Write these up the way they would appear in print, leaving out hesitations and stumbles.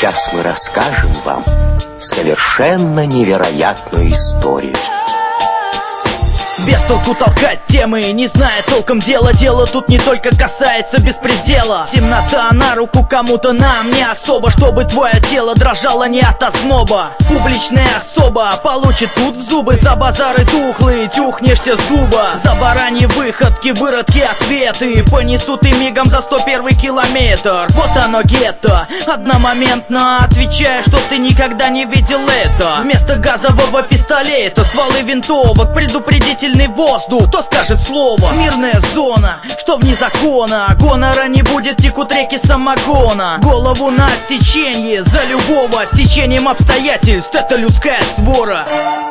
Сейчас мы расскажем вам совершенно невероятную историю. Без толку толкать темы, не зная толком дела. Дело тут не только касается беспредела. Темнота на руку кому-то, нам не особо. Чтобы твое тело дрожало не от озноба. Публичная особа получит тут в зубы. За базары тухлые тюхнешься с дуба. За бараньи выходки, выродки, ответы понесут и мигом за 101 километр. Вот оно гетто, одномоментно отвечая, что ты никогда не видел это. Вместо газового пистолета стволы винтовок, предупредительный воздух, кто скажет слово? Мирная зона, что вне закона. Гонора не будет, текут реки самогона. Голову на отсечение за любого. С течением обстоятельств это людская свора.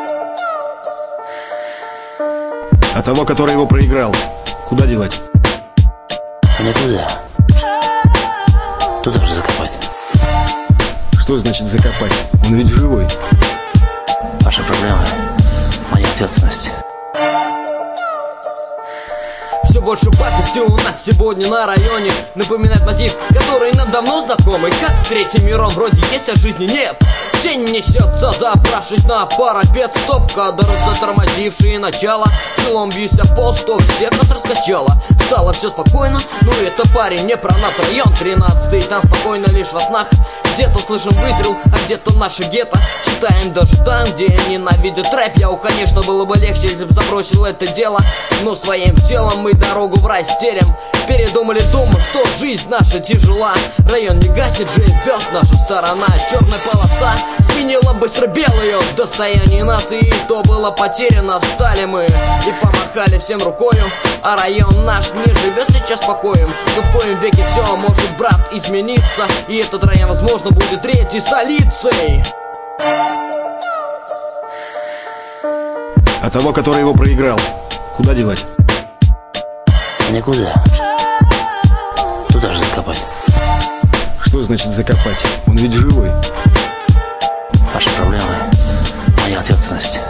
А того, который его проиграл, куда девать? Никуда. Туда же закопать. Что значит закопать? Он ведь живой. Ваши проблемы, моя ответственность. Все больше пакости у нас сегодня на районе. Напоминает мотив, который нам давно знакомый. Как третьим миром вроде есть, а жизни нет. Тень несется, забравшись на парапет. Стоп-кадр, затормозившие начало. Челом бьюсь о пол, что всех нас раскачало. Стало все спокойно, ну это парень не про нас. Район 13-й, там спокойно лишь во снах. Где-то слышим выстрел, а где-то наше гетто. Читаем даже там, где ненавидят рэп. Я, конечно, было бы легче, если бы забросил это дело. Но своим телом мы дорогу в рай стелем. Передумали дома, что жизнь наша тяжела. Район не гаснет, живет наша сторона. Черная полоса сменила быстро белую. В достоянии нации то было потеряно. Встали мы и помахали всем рукою. А район наш не живет сейчас покоем. Но в коем веке все может, брат, измениться. И этот район, возможно, будет третьей столицей. А того, который его проиграл, куда девать? Никуда. Туда же закопать. Что значит закопать? Он ведь живой. Ваши проблемы, моя ответственность.